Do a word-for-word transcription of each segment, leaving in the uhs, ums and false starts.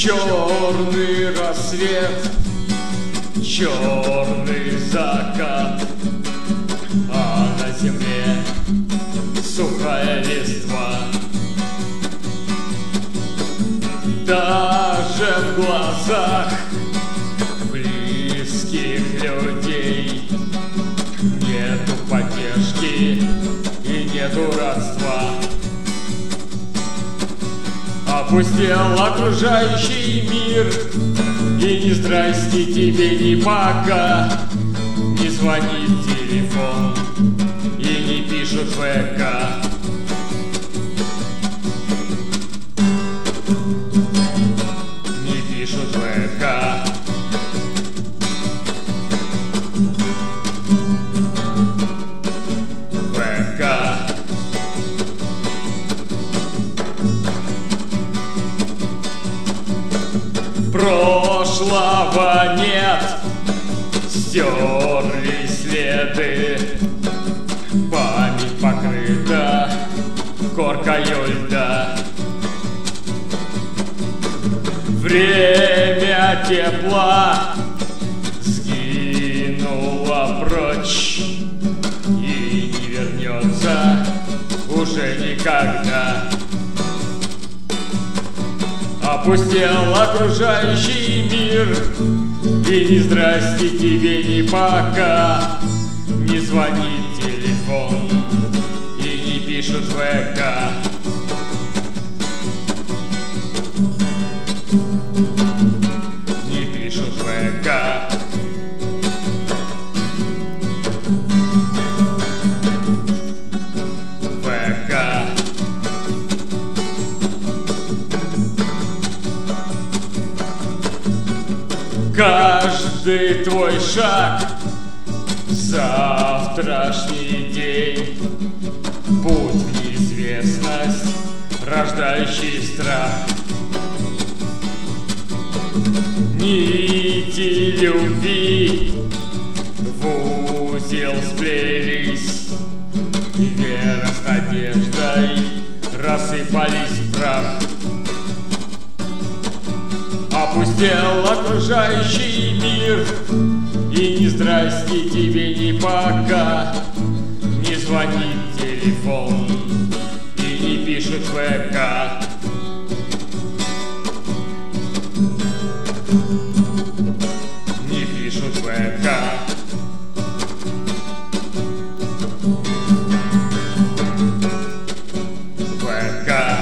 Черный рассвет, черный закат, а на земле сухая листва. Даже в глазах близких людей нету поддержки и нету родства. Опустел окружающий мир, и ни здрасте тебе, ни пока. Не звонит телефон и не пишут ВК. Не пишут ВК. ВК. Прошлого нет, стерлись следы, память покрыта коркою льда. Время тепла сгинуло прочь и не вернется уже никогда. Опустел окружающий мир, и ни здрасте тебе, ни пока. Не звонит телефон и не пишут ВК. Не пишут ВК. ВК. Каждый твой шаг, завтрашний день, путь в неизвестность, рождающий страх. Нити любви в узел сплелись, и вера с надеждой рассыпались в прах. Опустел окружающий мир, и ни здрасте тебе, ни пока. Не звонит телефон и не пишут ВК. Не пишут ВК. ВК.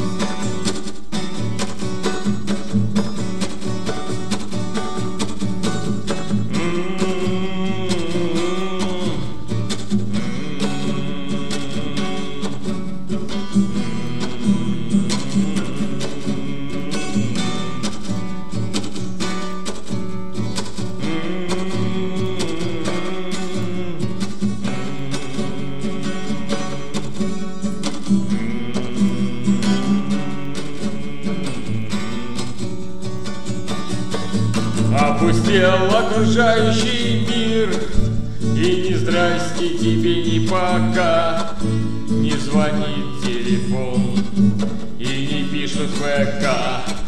Опустел окружающий мир, и ни здрасте тебе, ни пока. Не звонит телефон и не пишут ВК.